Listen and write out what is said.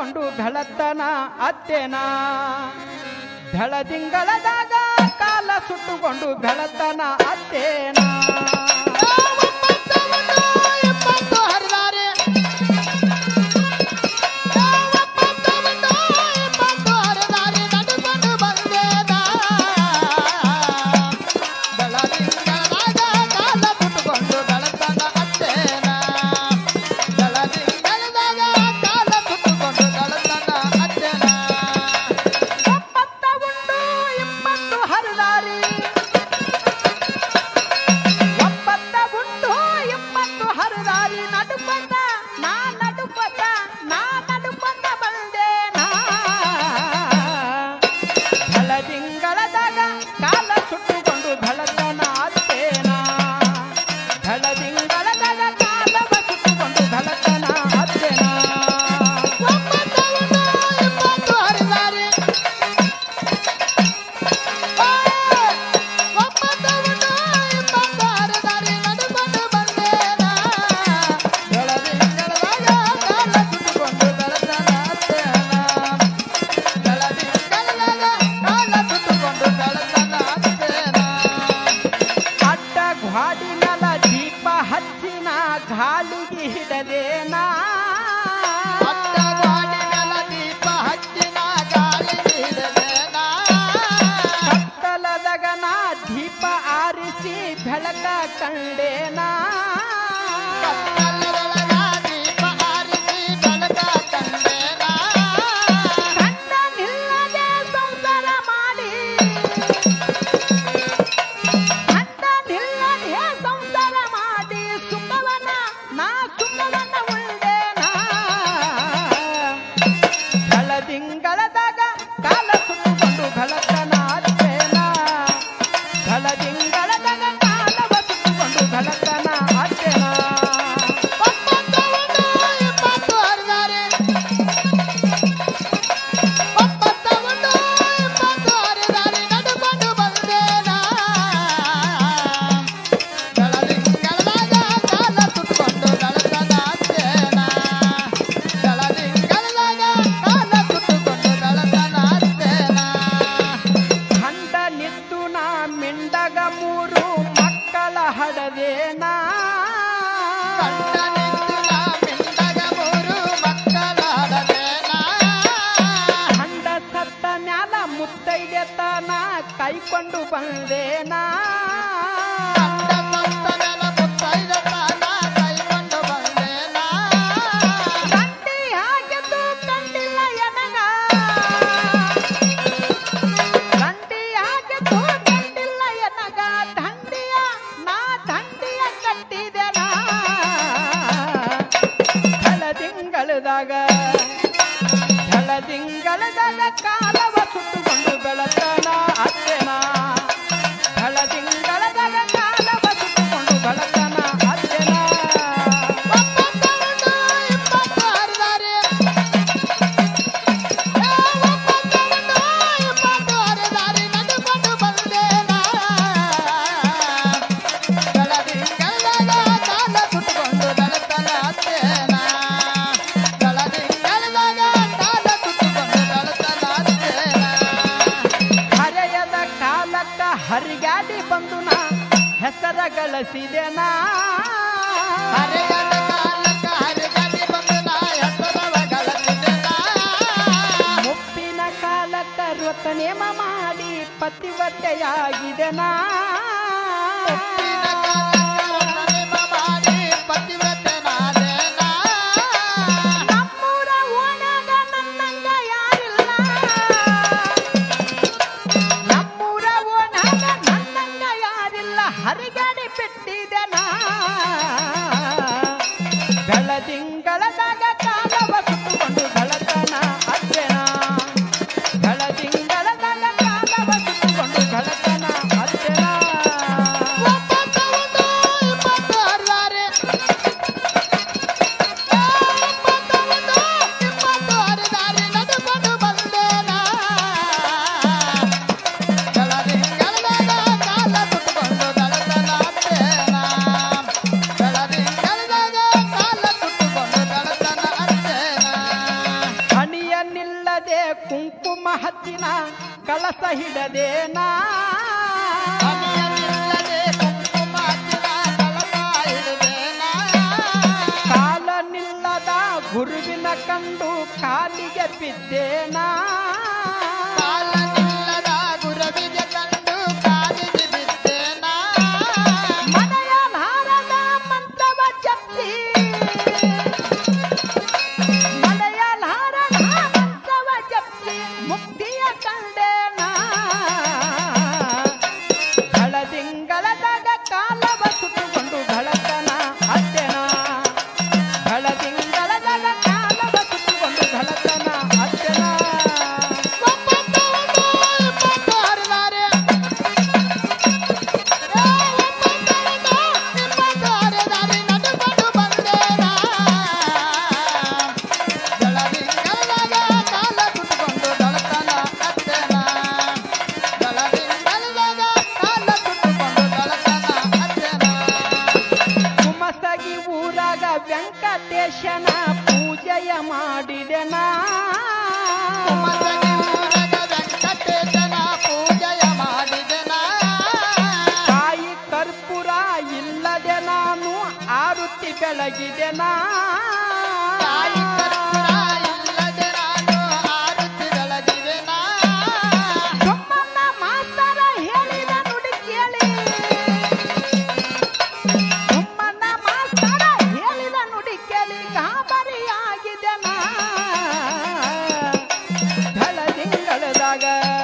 ಸುಟ್ಟುಕೊಂಡು ಬೆಳತನ ಅತ್ತೇನ ಬೆಳದಿಂಗಳದಾಗ ಕಾಲ ಸುಟ್ಟುಕೊಂಡು ಬೆಳತನ ಅತ್ತೇನ ಗಾಳಿಗೆ ಹಿಡದೇನಾ ದೀಪ ಹಚ್ಚಿನ ಗಾಳಿಗೆ ಹಿಡದೇನಾ ಕತ್ತಲದಾಗ ನಾ ದೀಪ ಆರಿಸಿ ಬೆಳಕ ಕಂಡೇನಾ ದೀಪ ಆರಿಸಿ ಬೆಳಕ ಕಂಡೇನಾ ಕಂಡ ನಿಲ್ಲದೆ ಸಂಸಾರ ಮಾಡಿ ಕಂಡ ನಿಲ್ಲದೆ ಸಂಸಾರ ಮಾಡಿ ಸುಖವನ್ನ ನಾ ಸುಖವನ್ನ ಉಳ್ದೇನಾ ಬೆಳದಿಂಗಳದಾಗ ಕಾಲ ಸುಟ್ಟುಕೊಂಡು ಬೆಳತನ ಅತ್ತೇನ ಬೆಳದಿಂಗಳದಾಗ ಕಾಲವ ಸುಟ್ಟುಕೊಂಡು ಬೆಳತನ ಅತ್ತೇನ ಮಿಂಡಗ ಮೂರು ಮಕ್ಕಳ ಹಡದೇನಾ ಮಿಂಡಗ ಮೂರು ಮಕ್ಕಳ ಹಡದೇನಾ ಹಂಡ ಸತ್ತ ಮ್ಯಾಲ ಮುತ್ತೈದೆತನ ಕೈಕೊಂಡು ಬಂದೇನಾ ಬೆಳದಿಂಗಳದಾಗ ಕಾಲವ ಸುಟ್ಟುಕೊಂಡು ಬೆಳತನ ಅತ್ತೇನ ಬೆಳದಿಂಗಳದಾಗ ಕಾಲವ ಸುಟ್ಟುಕೊಂಡು ಬೆಳತನ ಅತ್ತೇನ ಹರಿಗಾಡಿ ಬಂದು ನಾ ಹೆಸರ ಗಳಿಸಿದೆನಾ ಹರಿಗಾಡಿ ಬಂದು ನಾ ಹೆಸರ ಗಳಿಸಿದೆನಾ ಮುಪ್ಪಿನ ಕಾಲಕ್ಕ ವ್ರತನೇಮ ಮಾಡಿ ಪತಿವ್ರತೆಯಾಗಿದೆನಾ ಹರಿಗಾಡಿ ಬಿಟ್ಟಿದೆನಾ ಬೆಳದಿಂಗಳದಾಗ ಕಾಲವ ಸುಟ್ಟುಕೊಂಡು ಬೆಳತನ ಅತ್ತೇನ ಬೆಳದಿಂಗಳದಾಗ ಕಾಲವ ಸುಟ್ಟುಕೊಂಡು ಬೆಳತನ ಅತ್ತೇನ ಕಳಸ ಹಿಡದೇನಾ ಕಾಲ ನಿಲ್ಲದ ಗುರುವಿನ ಕಂಡು ಕಾಲಿಗೆ ಬಿದ್ದೇನಾ ವೆಂಕಟೇಶನ ಪೂಜೆಯ ಮಾಡಿದೆನಾ ವೆಂಕಟೇಶನ ಪೂಜೆಯ ಮಾಡಿದೆನಾ ತಾಯಿ ಕರ್ಪೂರ ಇಲ್ಲದೆ ನಾನು ಆರುತಿ ಬೆಳಗಿದೆನಾ ತಾಯಿ ಕರ್ಪೂರ ಇಲ್ಲದೆ ನಾನು ಆರುತಿ ಬೆಳಗಿದೆನಾ ಸೊಮ್ಮಣ್ಣ ಮಾಸ್ತರ ಹೇಳಿದ ನುಡಿ ಕೇಳಿ ಗಾಬರಿಯಾಗಿದೆನಾ ಧಳ ತಿಂಗಳದಾಗ